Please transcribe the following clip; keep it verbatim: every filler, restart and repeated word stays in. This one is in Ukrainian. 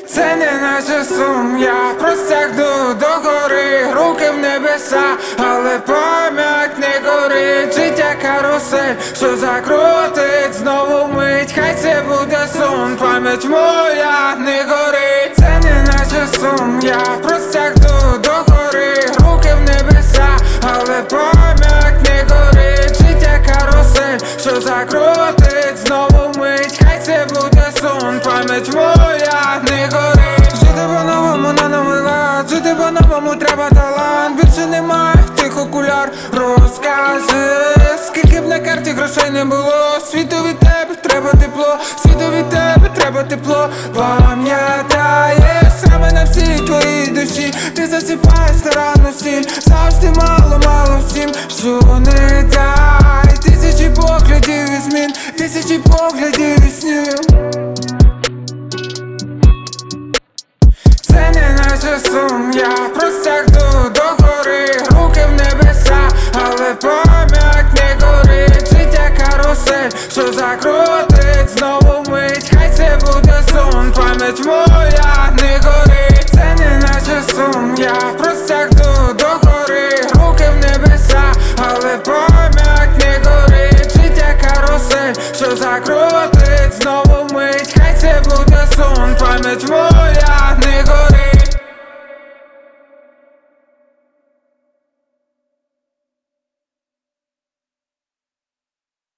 Це не наче сум, я простягну до гори, руки в небеса, але пам'ять не горить. Життя карусель, що закрутить знову мить, хай це буде сон, пам'ять моя не горить. Це не наче сум, я простягну до гори, руки в небеса, але пам'ять не горить. Життя карусель, що закрутить знову мить, хай це буде сон, пам'ять моя не горить. Жити по-новому на новий лад, жити по-новому треба талант. Більше немає тих окуляр, розкази. Скільки б на карті грошей не було, світу від тебе треба тепло, світу від тебе треба тепло. Пам'ятаєш саме на всій твоїй душі, ти засипаєш старанну сіль, завжди мало, мало всім, що не дай. Тисячі поглядів і змін, тисячі поглядів і снів. Це не наче сум, я простягну до гори, руки в небеса, але пам'ять не горить. Життя карусель, що закрутить знову мить, хай це буде сон, пам'ять моя не горить. Це не наче сум, я простягну до гори, руки в небеса, але пам'ять не горить. Життя карусель, що закрутить знову мить, хай це буде сон, пам'ять моя не горить.